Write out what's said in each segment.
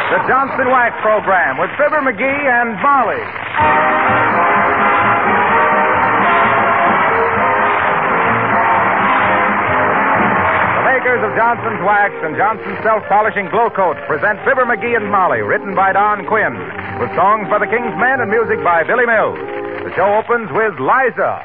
The Johnson Wax Program with Fibber McGee and Molly. The makers of Johnson's Wax and Johnson's Self-Polishing Glow Coats present Fibber McGee and Molly, written by Don Quinn, with songs by the King's Men and music by Billy Mills. The show opens with Liza.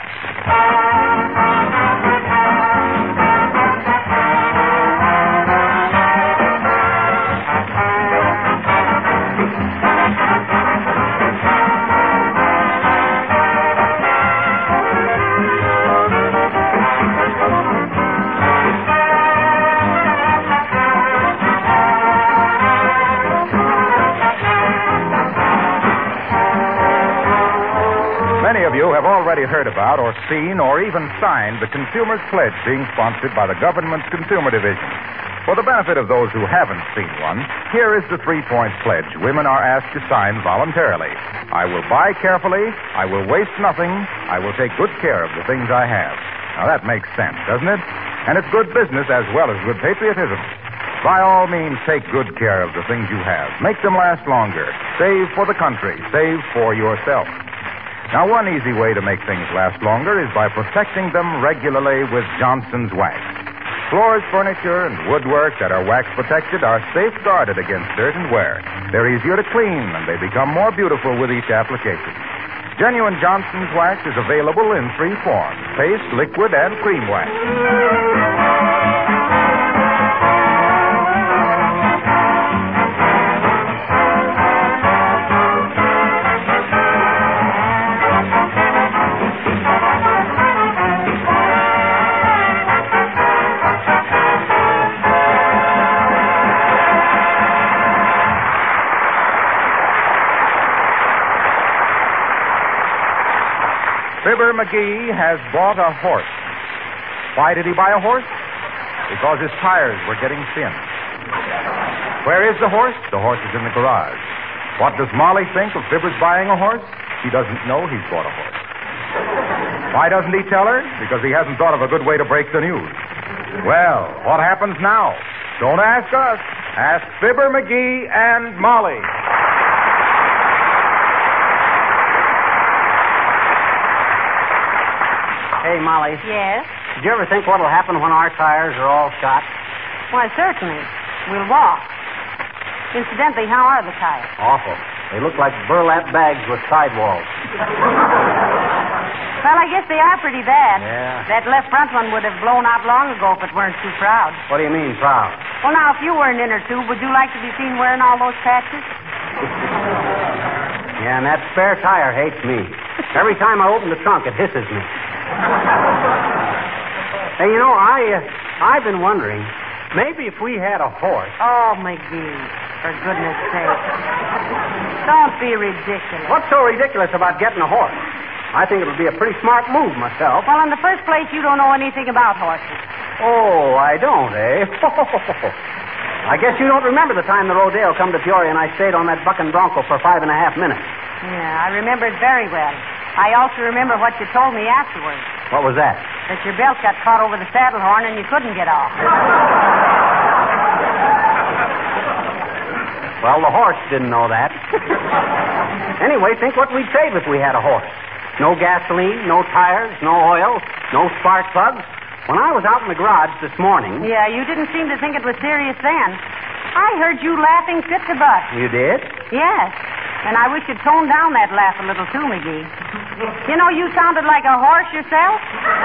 Many of you have already heard about or seen or even signed the Consumer's Pledge being sponsored by the government's Consumer Division. For the benefit of those who haven't seen one, here is the 3-point pledge women are asked to sign voluntarily. I will buy carefully, I will waste nothing, I will take good care of the things I have. Now that makes sense, doesn't it? And it's good business as well as good patriotism. By all means, take good care of the things you have. Make them last longer. Save for the country. Save for yourself. Now, one easy way to make things last longer is by protecting them regularly with Johnson's Wax. Floors, furniture, and woodwork that are wax protected are safeguarded against dirt and wear. They're easier to clean, and they become more beautiful with each application. Genuine Johnson's Wax is available in 3 forms: paste, liquid, and cream wax. Fibber McGee has bought a horse. Why did he buy a horse? Because his tires were getting thin. Where is the horse? The horse is in the garage. What does Molly think of Fibber's buying a horse? He doesn't know he's bought a horse. Why doesn't he tell her? Because he hasn't thought of a good way to break the news. Well, what happens now? Don't ask us. Ask Fibber McGee and Molly. Hey, Molly. Yes? Did you ever think what'll happen when our tires are all shot? Why, certainly. We'll walk. Incidentally, how are the tires? Awful. They look like burlap bags with sidewalls. Well, I guess they are pretty bad. Yeah. That left front one would have blown out long ago if it weren't too proud. What do you mean, proud? Well, now, if you were an inner tube, would you like to be seen wearing all those patches? Yeah, and that spare tire hates me. Every time I open the trunk, it hisses me. Hey, you know, I've been wondering, maybe if we had a horse. Oh, McGee, for goodness sake. Don't be ridiculous. What's so ridiculous about getting a horse? I think it would be a pretty smart move myself. Well, in the first place, you don't know anything about horses. Oh, I don't, eh? I guess you don't remember the time the Rodale come to Peoria and I stayed on that bucking bronco for 5.5 minutes. Yeah, I remember it very well. I also remember what you told me afterwards. What was that? That your belt got caught over the saddle horn and you couldn't get off. Well, the horse didn't know that. Anyway, think what we'd save if we had a horse. No gasoline, no tires, no oil, no spark plugs. When I was out in the garage this morning... Yeah, you didn't seem to think it was serious then. I heard you laughing fit to bust. You did? Yes. And I wish you'd tone down that laugh a little too, McGee. You know, you sounded like a horse yourself.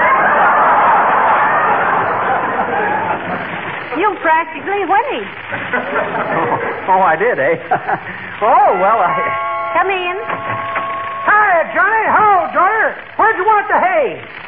You practically whinnied. Oh, I did, eh? Oh, well, I... Come in. Hi, Johnny. Hello, daughter. Where'd you want the hay?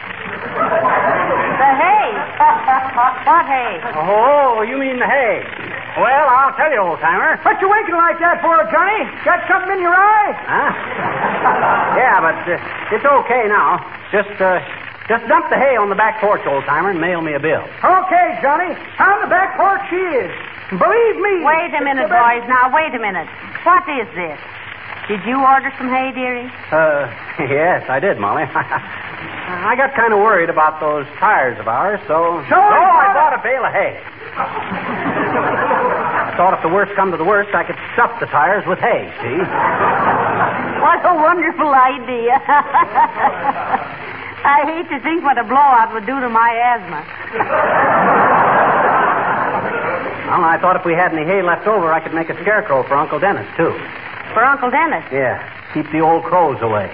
The hay? What hay? Oh, you mean the hay. Well, I'll tell you, old-timer. What you winking like that for, Johnny? Got something in your eye? Huh? Yeah, but it's okay now. Just dump the hay on the back porch, old-timer, and mail me a bill. Okay, Johnny. On the back porch she is. Believe me. Wait a minute, boys. Now, wait a minute. What is this? Did you order some hay, dearie? Yes, I did, Molly. I got kind of worried about those tires of ours, so... So I bought a bale of hay. thought if the worst come to the worst, I could stuff the tires with hay, see? What a wonderful idea. I hate to think what a blowout would do to my asthma. Well, I thought if we had any hay left over, I could make a scarecrow for Uncle Dennis, too. For Uncle Dennis? Yeah, keep the old crows away.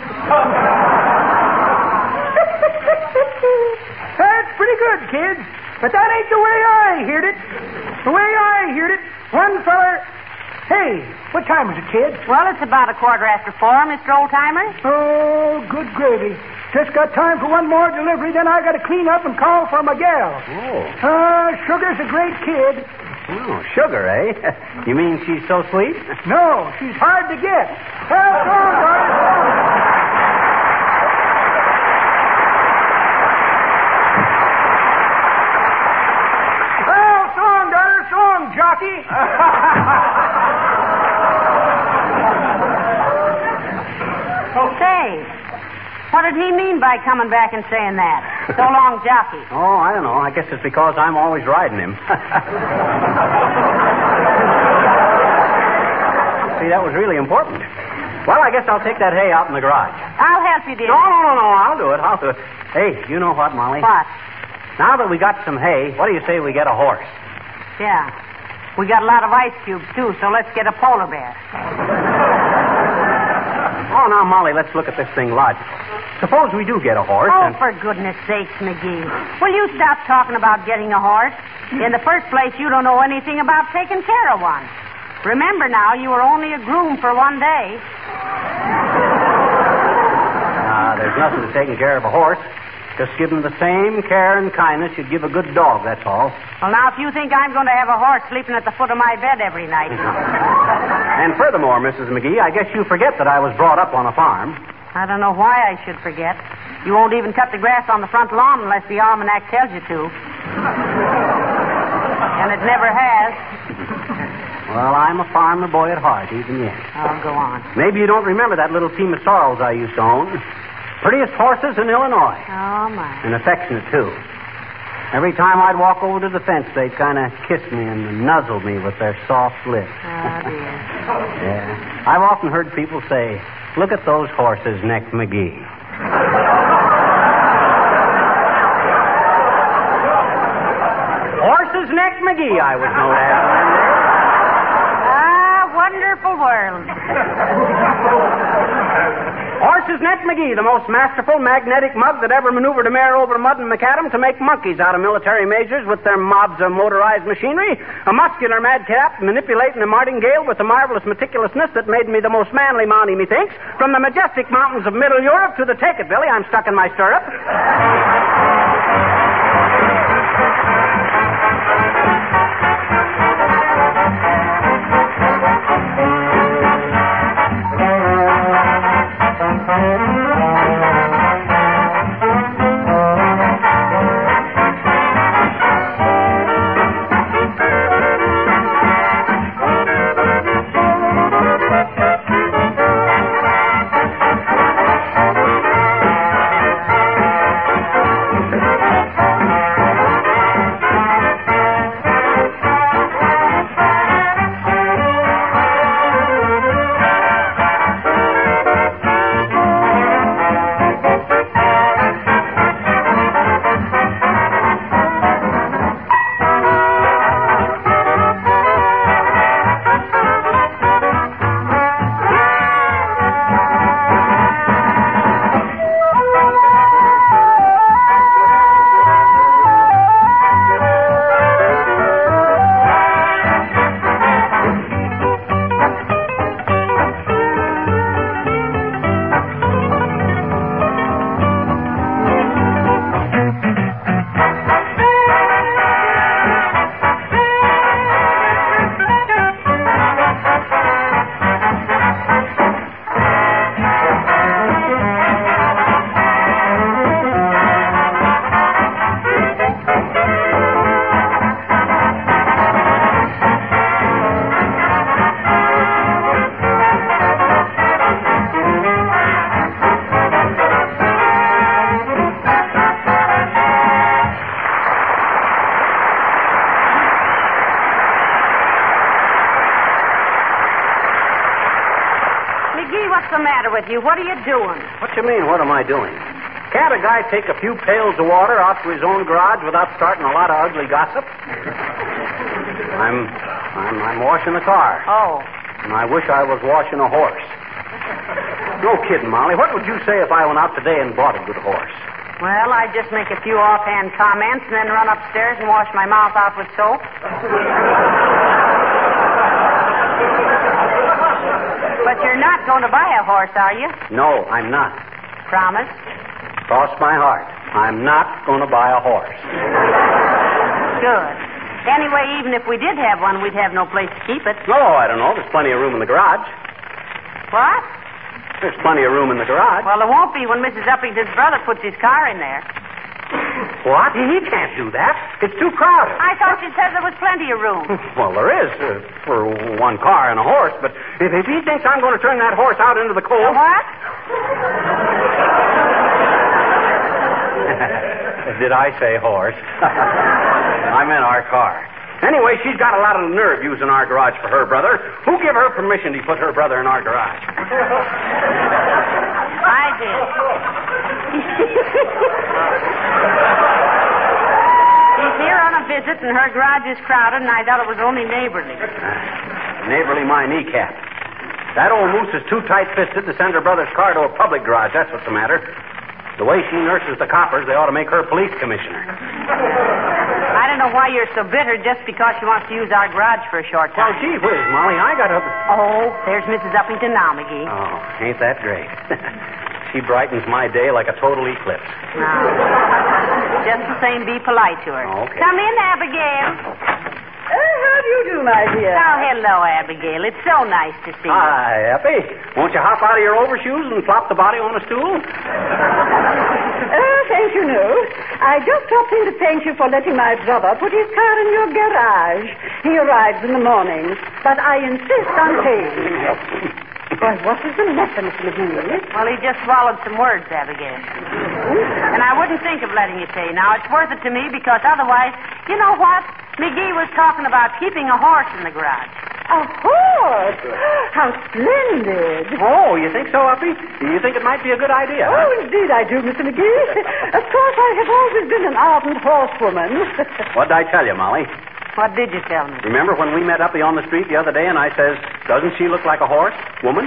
That's pretty good, kids. But that ain't the way I heard it. The way I heard it, one feller... Hey, what time is it, kid? Well, it's about 4:15, Mr. Oldtimer. Oh, good gravy. Just got time for one more delivery, then I got to clean up and call for my gal. Oh. Sugar's a great kid. Oh, Sugar, eh? You mean she's so sweet? No, she's hard to get. Well, so long, daughter. Well, so long, daughter. So long, jockey. Say, what did he mean by coming back and saying that? So long, jockey. Oh, I don't know. I guess it's because I'm always riding him. See, that was really important. Well, I guess I'll take that hay out in the garage. I'll help you, dear. No. I'll do it. Hey, you know what, Molly? What? Now that we got some hay, what do you say we get a horse? Yeah. We got a lot of ice cubes, too, so let's get a polar bear. Oh, now, Molly, let's look at this thing logically. Suppose we do get a horse Oh, for goodness sakes, McGee. Will you stop talking about getting a horse? In the first place, you don't know anything about taking care of one. Remember now, you were only a groom for one day. There's nothing to taking care of a horse. Just give him the same care and kindness you'd give a good dog, that's all. Well, now, if you think I'm going to have a horse sleeping at the foot of my bed every night... And furthermore, Mrs. McGee, I guess you forget that I was brought up on a farm. I don't know why I should forget. You won't even cut the grass on the front lawn unless the almanac tells you to. And it never has. Well, I'm a farmer boy at heart, even yet. Oh, go on. Maybe you don't remember that little team of sorrels I used to own. Prettiest horses in Illinois. Oh, my. And affectionate, too. Every time I'd walk over to the fence, they'd kind of kiss me and nuzzle me with their soft lips. Oh, dear. Yeah. I've often heard people say, look at those horses, Neck McGee. Horses, Neck McGee, I was known as. Wonderful world. Horses Neck McGee, the most masterful magnetic mug that ever maneuvered a mare over mud and macadam to make monkeys out of military majors with their mobs of motorized machinery. A muscular madcap manipulating a martingale with a marvelous meticulousness that made me the most manly mountie, methinks. From the majestic mountains of Middle Europe to the Take It, Billy, I'm stuck in my stirrup. McGee, what's the matter with you? What are you doing? What you mean, what am I doing? Can't a guy take a few pails of water out to his own garage without starting a lot of ugly gossip? I'm washing the car. Oh. And I wish I was washing a horse. No kidding, Molly. What would you say if I went out today and bought a good horse? Well, I'd just make a few offhand comments and then run upstairs and wash my mouth out with soap. But you're not going to buy a horse, are you? No, I'm not. Promise? Cross my heart. I'm not going to buy a horse. Good. Anyway, even if we did have one, we'd have no place to keep it. Oh, I don't know. There's plenty of room in the garage. What? There's plenty of room in the garage. Well, there won't be when Mrs. Uppington's brother puts his car in there. What? He can't do that. It's too crowded. I thought you said there was plenty of room. Well, there is for one car and a horse, but if he thinks I'm going to turn that horse out into the cold... What? Did I say horse? I meant our car. Anyway, she's got a lot of nerve using our garage for her brother. Who gave her permission to put her brother in our garage? I did. He's here on a visit, and her garage is crowded, and I thought it was only neighborly. Neighborly my kneecap. That old moose is too tight-fisted to send her brother's car to a public garage. That's what's the matter. The way she nurses the coppers, they ought to make her police commissioner. I don't know why you're so bitter just because she wants to use our garage for a short Well, time. gee whiz, Molly, I got up... Oh, there's Mrs. Uppington now, McGee. Oh, ain't that great? She brightens my day like a total eclipse. Now, just the same, be polite to her. Okay. Come in, Abigail. How do you do, my dear? Oh, hello, Abigail. It's so nice to see you. Hi, Eppie. Won't you hop out of your overshoes and flop the body on a stool? Thank you, no. I just dropped in to thank you for letting my brother put his car in your garage. He arrives in the morning, but I insist on paying. Why, what is the matter, Mr. McGee? Well, he just swallowed some words, Abigail. And I wouldn't think of letting you pay. Now, it's worth it to me because otherwise, you know what? McGee was talking about keeping a horse in the garage. A horse? How splendid. Oh, you think so, Uppie? You think it might be a good idea? Oh, indeed I do, Mr. McGee. Of course, I have always been an ardent horsewoman. What'd I tell you, Molly? What did you tell me? Remember when we met Uppie on the street the other day and I says, doesn't she look like a horse, woman?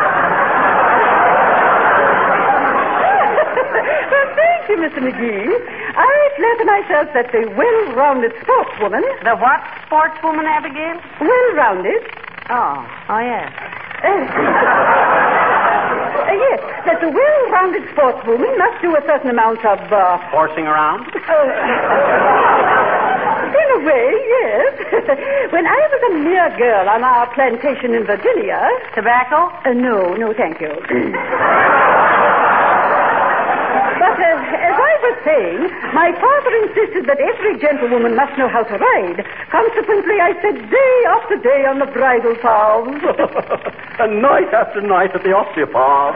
Well, thank you, Mr. McGee. I flatter myself that the well-rounded sportswoman... The what sportswoman, Abigail? Well-rounded? Oh, yes. Yes, that the well-rounded sportswoman must do a certain amount of... Horsing around? In a way, yes. When I was a mere girl on our plantation in Virginia... Tobacco? No, thank you. But as I was saying, my father insisted that every gentlewoman must know how to ride. Consequently, I sat day after day on the bridle paths. And night after night at the osteopath.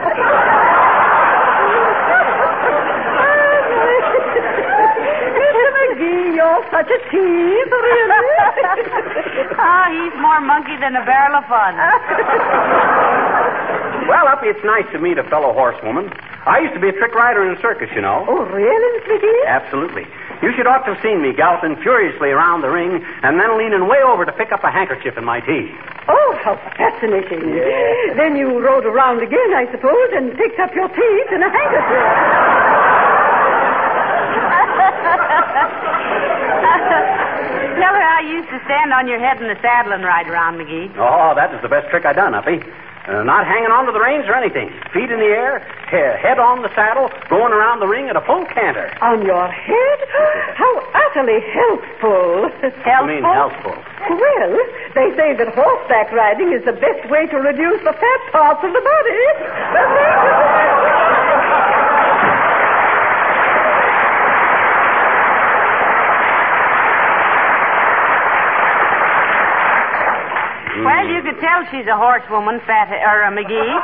Mr. McGee, you're such a tease, really. Oh, he's more monkey than a barrel of fun. Well, Uppie, it's nice to meet a fellow horsewoman. I used to be a trick rider in a circus, you know. Oh, really, Mr. McGee? Absolutely. You should ought to have seen me galloping furiously around the ring and then leaning way over to pick up a handkerchief in my teeth. Oh, how fascinating. Yeah. Then you rode around again, I suppose, and picked up your teeth in a handkerchief. Tell her how you used to stand on your head in the saddle and ride around, McGee. Oh, that was the best trick I done, Uppie. Not hanging onto the reins or anything. Feet in the air, head on the saddle, going around the ring at a full canter. On your head? How utterly healthful. What do you mean, healthful? Well, they say that horseback riding is the best way to reduce the fat parts of the body. Well, you could tell she's a horsewoman, McGee.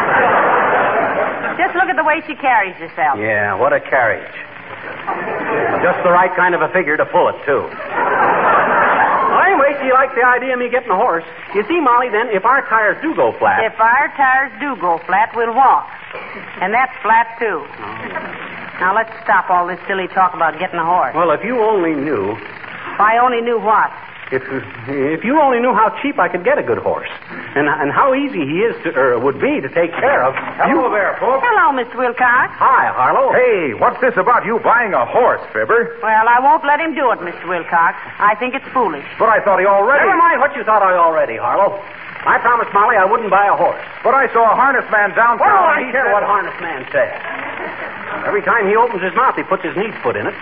Just look at the way she carries herself. Yeah, what a carriage. Just the right kind of a figure to pull it, too. Well, anyway, you like the idea of me getting a horse. You see, Molly, then, if our tires do go flat... If our tires do go flat, we'll walk. And that's flat, too. Now, let's stop all this silly talk about getting a horse. Well, if you only knew... If I only knew what? If you only knew how cheap I could get a good horse, and how easy he is would be to take care of. Hello there, folks. Hello, Mr. Wilcox. Hi, Harlow. Hey, what's this about you buying a horse, Fibber? Well, I won't let him do it, Mr. Wilcox. I think it's foolish. But I thought he already... Never mind what you thought I already, Harlow. I promised Molly I wouldn't buy a horse. But I saw a harness man downtown. Well, I don't care what harness man says. Every time he opens his mouth, he puts his neat foot in it.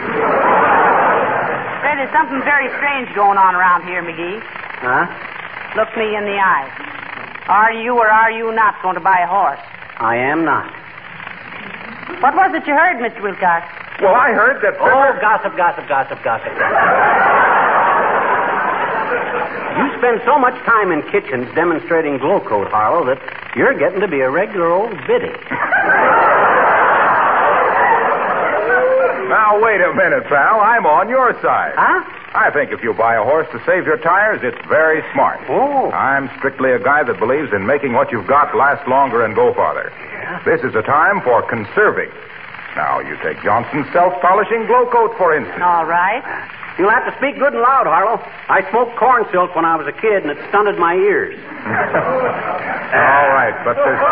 There's something very strange going on around here, McGee. Huh? Look me in the eye. Are you or are you not going to buy a horse? I am not. What was it you heard, Mr. Wilcox? Well, I heard that... Oh, gossip. You spend so much time in kitchens demonstrating glow coat, Harlow, that you're getting to be a regular old biddy. Now, wait a minute, pal. I'm on your side. Huh? I think if you buy a horse to save your tires, it's very smart. Oh. I'm strictly a guy that believes in making what you've got last longer and go farther. Yeah. This is a time for conserving. Now, you take Johnson's self-polishing glow coat, for instance. All right. You'll have to speak good and loud, Harlow. I smoked corn silk when I was a kid, and it stunted my ears. All right, but there's...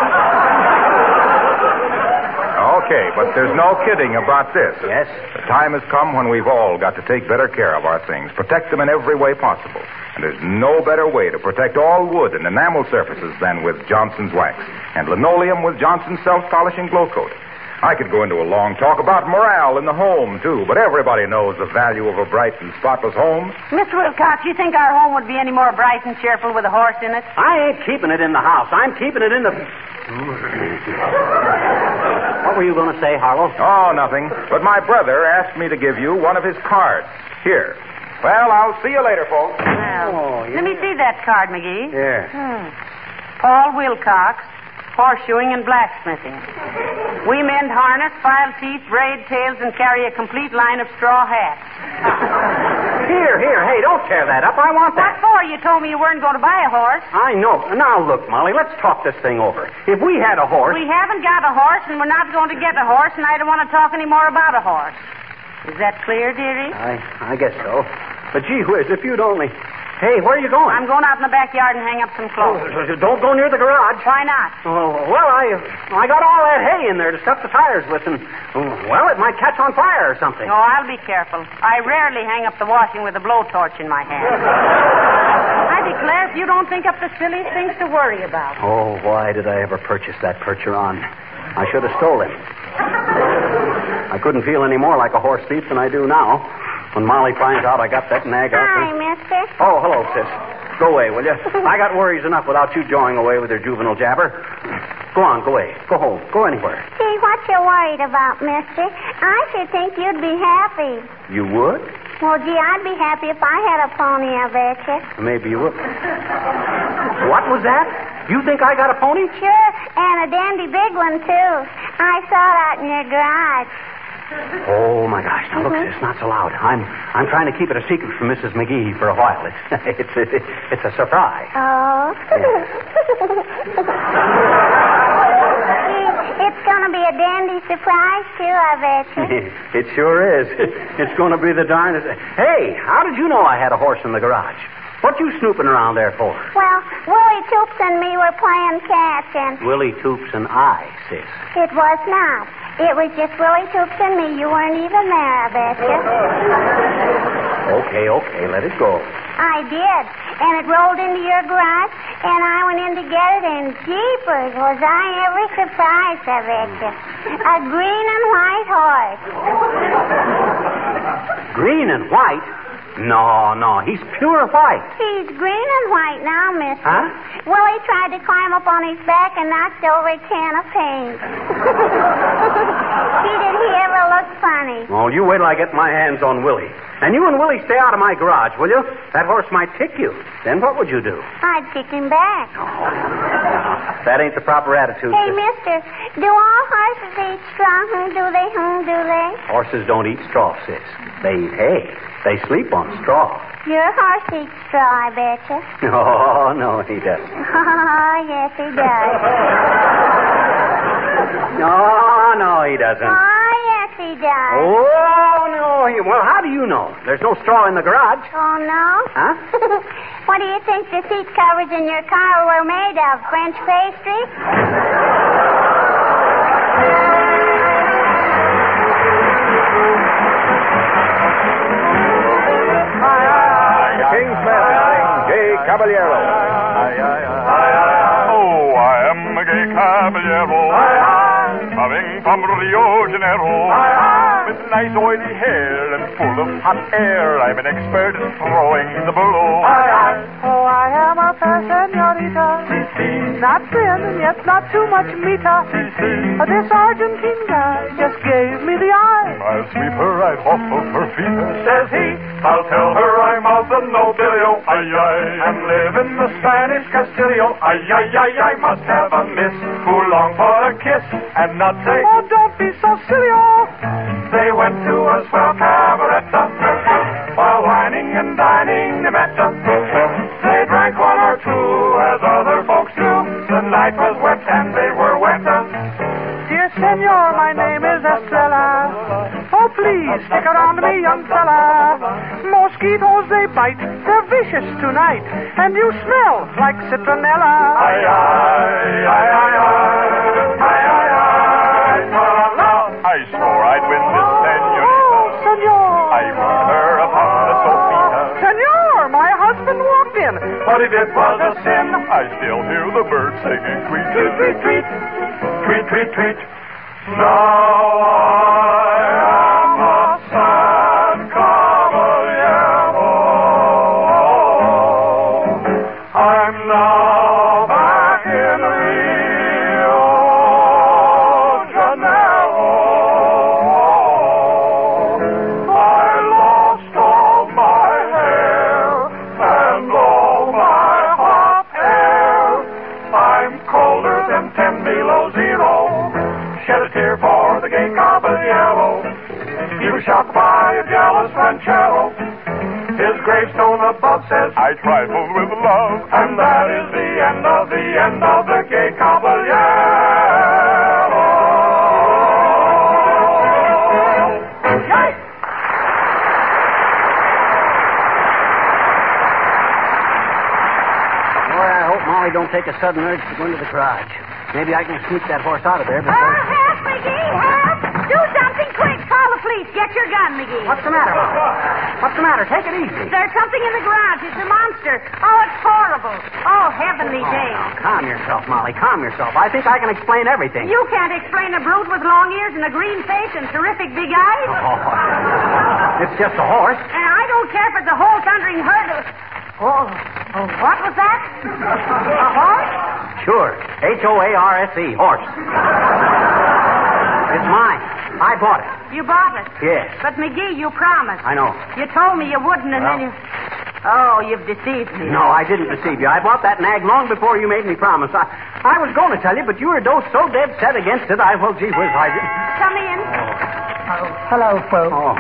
Okay, but there's no kidding about this. Yes? The time has come when we've all got to take better care of our things, protect them in every way possible. And there's no better way to protect all wood and enamel surfaces than with Johnson's wax, and linoleum with Johnson's self-polishing glow coat. I could go into a long talk about morale in the home, too, but everybody knows the value of a bright and spotless home. Mr. Wilcox, you think our home would be any more bright and cheerful with a horse in it? I ain't keeping it in the house. I'm keeping it in the... What were you going to say, Harlow? Oh, nothing. But my brother asked me to give you one of his cards. Here. Well, I'll see you later, folks. Well, let me see that card, McGee. Here. Paul Wilcox, horseshoeing and blacksmithing. We mend harness, file teeth, braid tails, and carry a complete line of straw hats. Here. Hey, don't tear that up. I want What that. for? You told me you weren't going to buy a horse. I know. Now, look, Molly, let's talk this thing over. If we had a horse... We haven't got a horse, and we're not going to get a horse, and I don't want to talk any more about a horse. Is that clear, dearie? I guess so. But gee whiz, if you'd only... Hey, where are you going? I'm going out in the backyard and hang up some clothes. Don't go near the garage. Why not? Oh, well, I got all that hay in there to stuff the tires with, and, well, it might catch on fire or something. Oh, I'll be careful. I rarely hang up the washing with a blowtorch in my hand. I declare, if you don't think up the silly things to worry about. Oh, why did I ever purchase that Percheron? I should have stole it. I couldn't feel any more like a horse thief than I do now. When Molly finds out I got that nag out Hi, there... mister. Oh, hello, sis. Go away, will you? I got worries enough without you jawing away with your juvenile jabber. Go on, go away. Go home. Go anywhere. Gee, what you worried about, mister? I should think you'd be happy. You would? Well, gee, I'd be happy if I had a pony, I betcha. Maybe you would. What was that? You think I got a pony? Sure, and a dandy big one, too. I saw it out in your garage. Oh, my gosh. Now, look, sis, not so loud. I'm trying to keep it a secret from Mrs. McGee for a while. It's a surprise. Oh. It's going to be a dandy surprise, too, I betcha. It sure is. It's going to be the darndest... Hey, how did you know I had a horse in the garage? What you snooping around there for? Well, Willie Toops and me were playing catch, and... Willie Toops and I, sis. It was not. It was just Willie Toops and me. You weren't even there, I betcha. Okay, let it go. I did. And it rolled into your garage, and I went in to get it, and jeepers, was I ever surprised, I betcha. A green and white horse. Green and white? No, he's pure white. He's green and white now, mister. Huh? Willie tried to climb up on his back and knocked over a can of paint. Gee, did he ever look funny? Well, you wait till I get my hands on Willie. And you and Willie stay out of my garage, will you? That horse might kick you. Then what would you do? I'd kick him back. That ain't the proper attitude. Hey, sis. mister, do all horses eat straw? Do they? Horses don't eat straw, sis. They eat hay. They sleep on straw. Your horse eats straw, I betcha. Oh, no, he doesn't. Oh, yes, he does. No, he doesn't. Oh, yes, he does. Oh, no. Well, how do you know? There's no straw in the garage. Oh, no? Huh? What do you think the seat covers in your car were made of? French pastry? King Smith sings Gay Caballero. Oh, I am a gay caballero, coming from Rio Janeiro, with nice oily hair and full of hot air. I'm an expert in throwing the burro. Oh, I am a fair senorita. Not thin and yet not too much meata. This Argentine guy just gave me the eye. I'll sweep her right off of her feet, says he. I'll tell her I'm of the nobilio, ay, ay, and live in the Spanish Castillo, ay, ay, ay, I must have a miss who long for a kiss and not say, Oh, don't be so silly, oh. They went to a swell cabaretta while whining and dining they met. They drank one or two as other folks do. The night was wet and they were wet. Dear senor, my name is Estrella. Oh, please, stick around to me, young fella. Mosquitoes, they bite. They're vicious tonight. And you smell like citronella. Ay, ay, ay, ay, ay, ay, ay, ay, la. I swore I'd win this senorita. Oh, senor. I rode her upon the sofita. Senor, my husband walked in. What he did was a sin. I still hear the birds singing tweet, tweet, tweet, tweet, tweet, tweet, tweet. Now I am a sad caballero. I'm now back in Rio Janeiro. I lost all my hair and all my hot air. I'm colder than 10 below zero. Shed a tear for the gay caballero. He was shot by a jealous ranchero. His gravestone above says, I trifled with love. And that is the end of the gay caballero. Yay! Boy, I hope Molly don't take a sudden urge to go into the garage. Maybe I can sneak that horse out of there before... Oh, help, McGee, help! Do something quick. Call the police. Get your gun, McGee. What's the matter, Molly? What's the matter? Take it easy. There's something in the garage. It's a monster. Oh, it's horrible. Oh, heavenly days. Now, calm yourself, Molly. Calm yourself. I think I can explain everything. You can't explain a brute with long ears and a green face and terrific big eyes. Oh, it's just a horse. And I don't care if it's a whole thundering herd of... Oh, what was that? A horse? Sure. H-O-A-R-S-E. Horse. It's mine. I bought it. You bought it? Yes. But, McGee, you promised. I know. You told me you wouldn't, and then you... Oh, you've deceived me. No, I didn't deceive you. I bought that nag long before you made me promise. I was going to tell you, but you were so dead set against it, well, gee whiz, I didn't. Come in. Oh, hello, folks. Oh.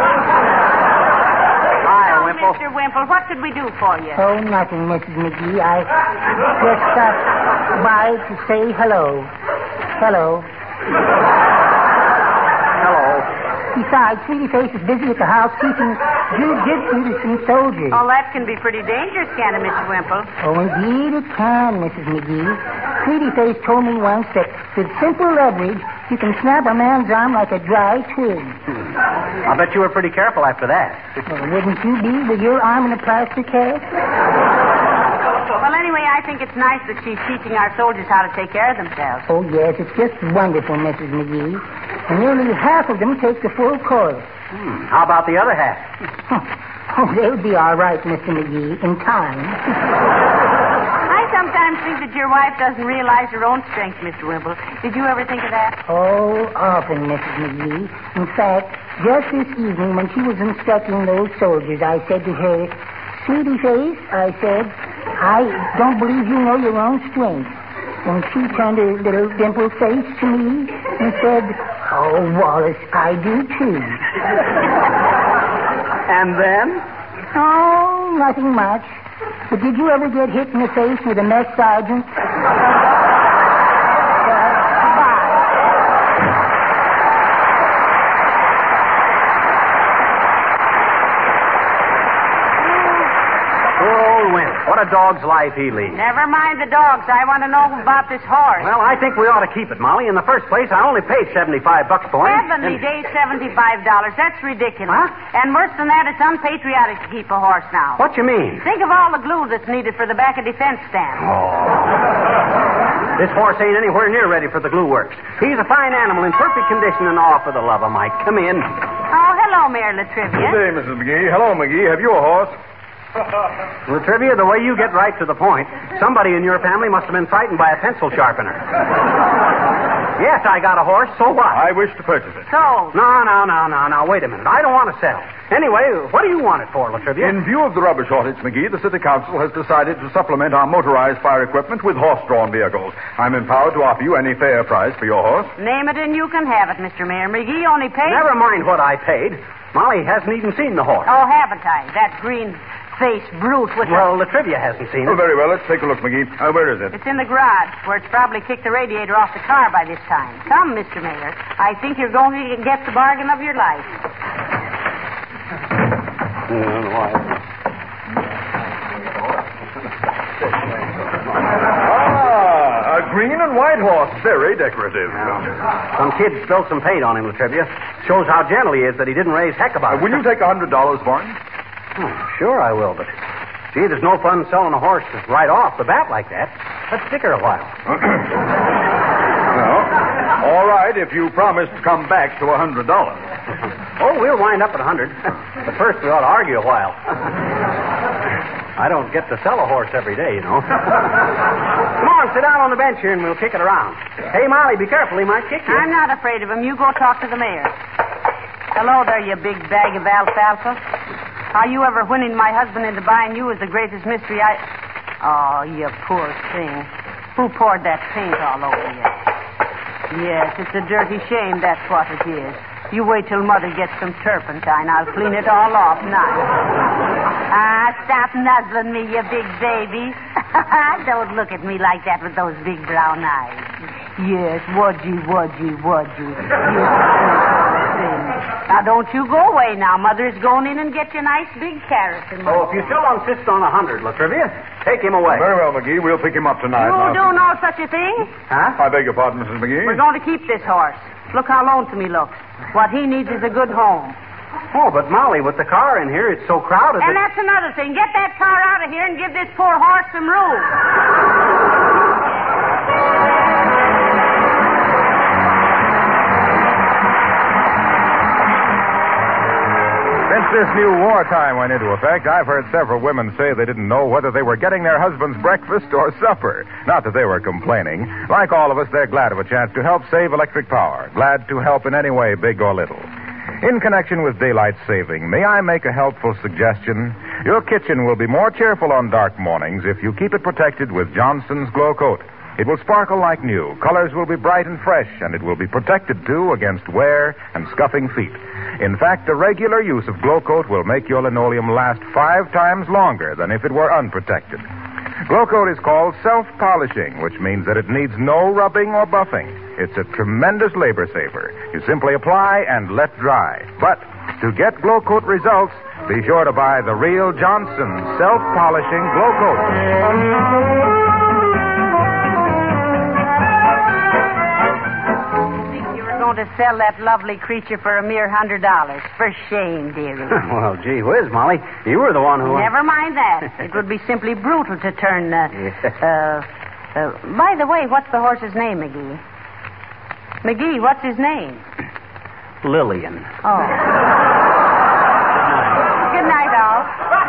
Hi, Oh, Wimple. Mr. Wimple, what could we do for you? Oh, nothing, Mrs. McGee. I just stopped by to say hello. Hello. Hello. Besides, Sweetie Face is busy at the house teaching jiu-jitsu to some soldiers. Oh, that can be pretty dangerous, can't it, Mr. Wimple? Oh, indeed it can, Mrs. McGee. Sweetie Face told me once that with simple leverage, you can snap a man's arm like a dry twig. I bet you were pretty careful after that. Well, wouldn't you be with your arm in a plastic cast? Well, anyway, I think it's nice that she's teaching our soldiers how to take care of themselves. Oh, yes, it's just wonderful, Mrs. McGee. And nearly half of them take the full course. How about the other half? Oh, they'll be all right, Mr. McGee, in time. I sometimes think that your wife doesn't realize her own strength, Mr. Wimple. Did you ever think of that? Oh, often, Mrs. McGee. In fact, just this evening when she was instructing those soldiers, I said to her, Sweetie Face, I said, I don't believe you know your own strength. And she turned her little dimpled face to me and said, Oh, Wallace, I do too. And then? Oh, Nothing much. But did you ever get hit in the face with a mess sergeant? What a dog's life he leads. Never mind the dogs. I want to know about this horse. Well, I think we ought to keep it, Molly. In the first place, I only paid $75 for him. Heavenly days, $75. That's ridiculous. Huh? And worse than that, it's unpatriotic to keep a horse now. What you mean? Think of all the glue that's needed for the back of defense stand. This horse ain't anywhere near ready for the glue works. He's a fine animal in perfect condition and all for the love of Mike. Come in. Oh, hello, Mayor Latrivia. Good day, Mrs. McGee. Hello, McGee. Have you a horse? Latrivia, the way you get right to the point, somebody in your family must have been frightened by a pencil sharpener. Yes, I got a horse. So what? I wish to purchase it. So? No. Wait a minute. I don't want to sell. Anyway, what do you want it for, Latrivia? In view of the rubber shortage, McGee, the City Council has decided to supplement our motorized fire equipment with horse-drawn vehicles. I'm empowered to offer you any fair price for your horse. Name it and you can have it, Mr. Mayor. McGee only paid... Never mind what I paid. Molly hasn't even seen the horse. Oh, haven't I? That green-faced brute with Well, Latrivia hasn't seen it. Oh, very well. Let's take a look, McGee. Where is it? It's in the garage, where it's probably kicked the radiator off the car by this time. Come, Mr. Mayor. I think you're going to get the bargain of your life. A green and white horse. Very decorative. Some kid spilled some paint on him, Latrivia. Shows how gentle he is that he didn't raise heck about it. Will you take $100 for him? Sure I will, but... Gee, there's no fun selling a horse right off the bat like that. Let's stick her a while. Well, all right, if you promise to come back to $100. Oh, we'll wind up at 100. But first, we ought to argue a while. I don't get to sell a horse every day, you know. Come on, sit down on the bench here and we'll kick it around. Hey, Molly, be careful. He might kick you. I'm not afraid of him. You go talk to the mayor. Hello there, you big bag of alfalfa. How you ever winning my husband into buying you is the greatest mystery I... Oh, you poor thing. Who poured that paint all over you? Yes, it's a dirty shame, that's what it is. You wait till Mother gets some turpentine. I'll clean it all off now. Stop nuzzling me, you big baby. Don't look at me like that with those big brown eyes. Yes, wudgy. Now, don't you go away now. Mother's going in and get you a nice big carrot. Oh, if you still insist on 100, Latrivia, take him away. Very well, McGee. We'll pick him up tonight. You do no such a thing? Huh? I beg your pardon, Mrs. McGee. We're going to keep this horse. Look how lonesome he looks. What he needs is a good home. Oh, but Molly, with the car in here, it's so crowded And that's another thing. Get that car out of here and give this poor horse some room. Since this new wartime went into effect, I've heard several women say they didn't know whether they were getting their husband's breakfast or supper. Not that they were complaining. Like all of us, they're glad of a chance to help save electric power. Glad to help in any way, big or little. In connection with daylight saving, may I make a helpful suggestion? Your kitchen will be more cheerful on dark mornings if you keep it protected with Johnson's Glow Coat. It will sparkle like new. Colors will be bright and fresh, and it will be protected, too, against wear and scuffing feet. In fact, the regular use of Glow Coat will make your linoleum last 5 times longer than if it were unprotected. Glow Coat is called self-polishing, which means that it needs no rubbing or buffing. It's a tremendous labor saver. You simply apply and let dry. But to get Glow Coat results, be sure to buy the real Johnson self-polishing Glow Coat. To sell that lovely creature for a mere $100. For shame, dearie. Well, gee whiz, Molly. You were the one who... Never mind that. It would be simply brutal to turn... by the way, what's the horse's name, McGee? McGee, what's his name? Lillian. Oh. Good night, all.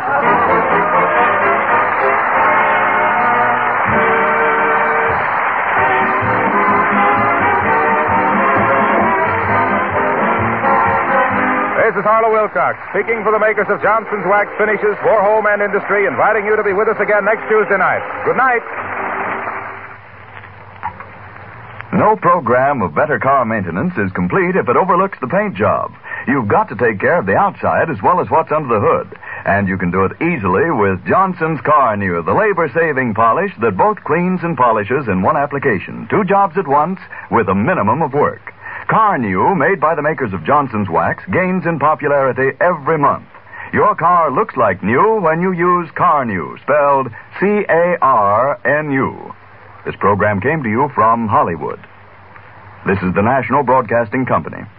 This is Harlow Wilcox, speaking for the makers of Johnson's Wax Finishes for Home and Industry, inviting you to be with us again next Tuesday night. Good night. No program of better car maintenance is complete if it overlooks the paint job. You've got to take care of the outside as well as what's under the hood. And you can do it easily with Johnson's Car New, the labor-saving polish that both cleans and polishes in one application. 2 jobs at once with a minimum of work. Car New, made by the makers of Johnson's Wax, gains in popularity every month. Your car looks like new when you use Car New, spelled C-A-R-N-U. This program came to you from Hollywood. This is the National Broadcasting Company.